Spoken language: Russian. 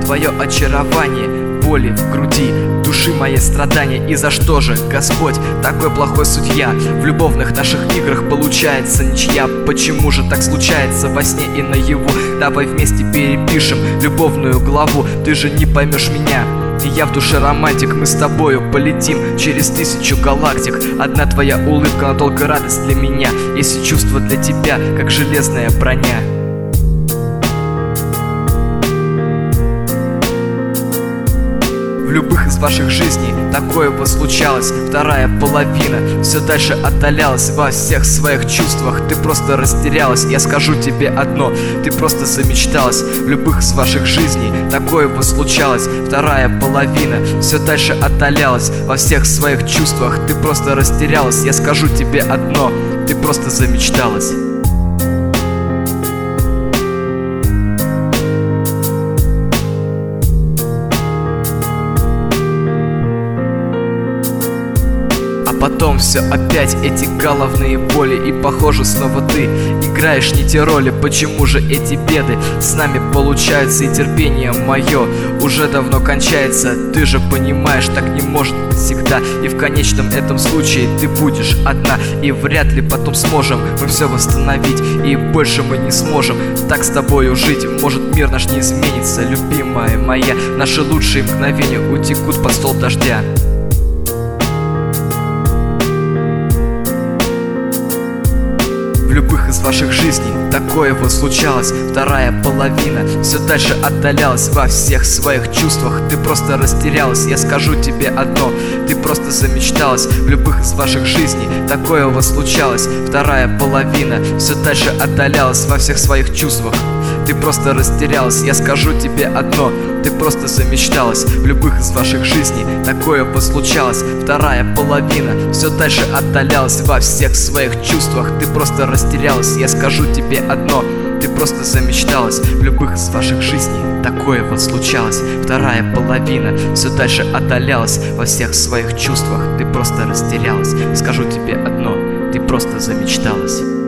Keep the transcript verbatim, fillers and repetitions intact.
твое очарование, боли в груди, души мои страдания. И за что же Господь такой плохой судья? В любовных наших играх получается ничья. Почему же так случается во сне и наяву? Давай вместе перепишем любовную главу. Ты же не поймешь меня, и я в душе романтик. Мы с тобою полетим через тысячу галактик. Одна твоя улыбка, но только радость для меня. Если чувство для тебя, как железная броня. В любых из ваших жизней такое бы случалось. Вторая половина все дальше отдалялась во всех своих чувствах. Ты просто растерялась, я скажу тебе одно: ты просто замечталась. В любых из ваших жизней такое бы случалось. Вторая половина все дальше отдалялась во всех своих чувствах. Ты просто растерялась, я скажу тебе одно: ты просто замечталась. Потом все опять эти головные боли. И похоже снова ты играешь не те роли. Почему же эти беды с нами получаются? И терпение мое уже давно кончается. Ты же понимаешь, так не может быть всегда. И в конечном этом случае ты будешь одна. И вряд ли потом сможем мы все восстановить. И больше мы не сможем так с тобою жить. Может, мир наш не изменится, любимая моя. Наши лучшие мгновения утекут под стол дождя. В любых из ваших жизней такое вот случалось. Вторая половина все дальше отдалялась во всех своих чувствах. Ты просто растерялась, я скажу тебе одно: ты просто замечталась. В любых из ваших жизней такое вот случалось. Вторая половина все дальше отдалялась во всех своих чувствах. Ты просто растерялась, я скажу тебе одно: ты просто замечталась. В любых из ваших жизней такое бы случалось. Вторая половина все дальше отдалялась во всех своих чувствах. Ты просто растерялась, я скажу тебе одно: ты просто замечталась. В любых из ваших жизней такое вот случалось. Вторая половина все дальше отдалялась во всех своих чувствах. Ты просто растерялась, скажу тебе одно: ты просто замечталась.